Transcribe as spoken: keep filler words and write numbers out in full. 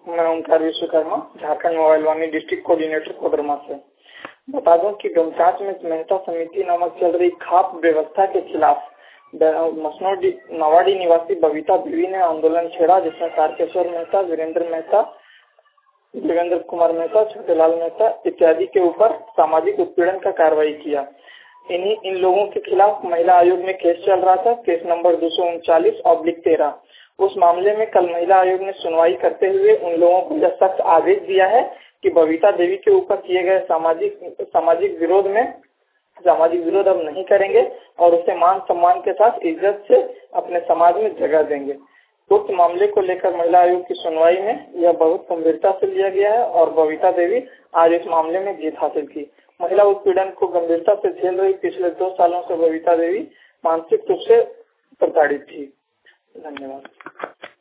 मैं Omkar Vishwakarma, Jharkhand mobile Vani district coordinator Koderma से। बता दूं कि डोमचांच में मेहता समिति नामक चल रही खाप व्यवस्था के खिलाफ मसनौर नवाडी निवासी बबीता देवी ने आंदोलन छेड़ा, जिसमें तारकेश्वर मेहता, वीरेंद्र मेहता, देवेंद्र कुमार मेहता, छोटेलाल मेहता इत्यादि के ऊपर सामाजिक उत्पीड़न का कार्रवाई किया। इन्हीं इन लोगों के खिलाफ महिला आयोग में केस चल रहा था, केस नंबर दो सौ उनचालीस ऑब्लिक तेरह। उस मामले में कल महिला आयोग ने सुनवाई करते हुए उन लोगों को यह सख्त आदेश दिया है कि बबीता देवी के ऊपर किए गए सामाजिक सामाजिक विरोध में सामाजिक विरोध अब नहीं करेंगे और उसे मान सम्मान के साथ इज्जत से अपने समाज में जगह देंगे। उक्त मामले को लेकर महिला आयोग की सुनवाई में यह बहुत गंभीरता से लिया गया है और बबीता देवी आज इस मामले में जीत हासिल की। महिला उत्पीड़न को गंभीरता से झेल रही पिछले दो सालों से बबीता देवी मानसिक रूप से प्रताड़ित थी। धन्यवाद।